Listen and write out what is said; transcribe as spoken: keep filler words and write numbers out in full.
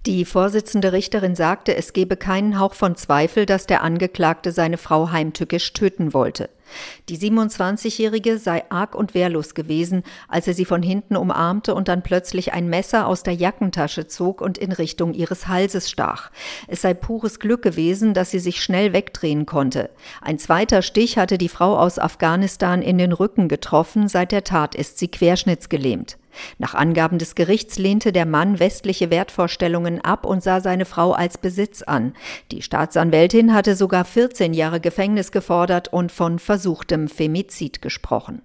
Die Vorsitzende Richterin sagte, es gebe keinen Hauch von Zweifel, dass der Angeklagte seine Frau heimtückisch töten wollte. Die siebenundzwanzigjährige sei arg und wehrlos gewesen, als er sie von hinten umarmte und dann plötzlich ein Messer aus der Jackentasche zog und in Richtung ihres Halses stach. Es sei pures Glück gewesen, dass sie sich schnell wegdrehen konnte. Ein zweiter Stich hatte die Frau aus Afghanistan in den Rücken getroffen, seit der Tat ist sie querschnittsgelähmt. Nach Angaben des Gerichts lehnte der Mann westliche Wertvorstellungen ab und sah seine Frau als Besitz an. Die Staatsanwältin hatte sogar vierzehn Jahre Gefängnis gefordert und von versuchtem Femizid gesprochen.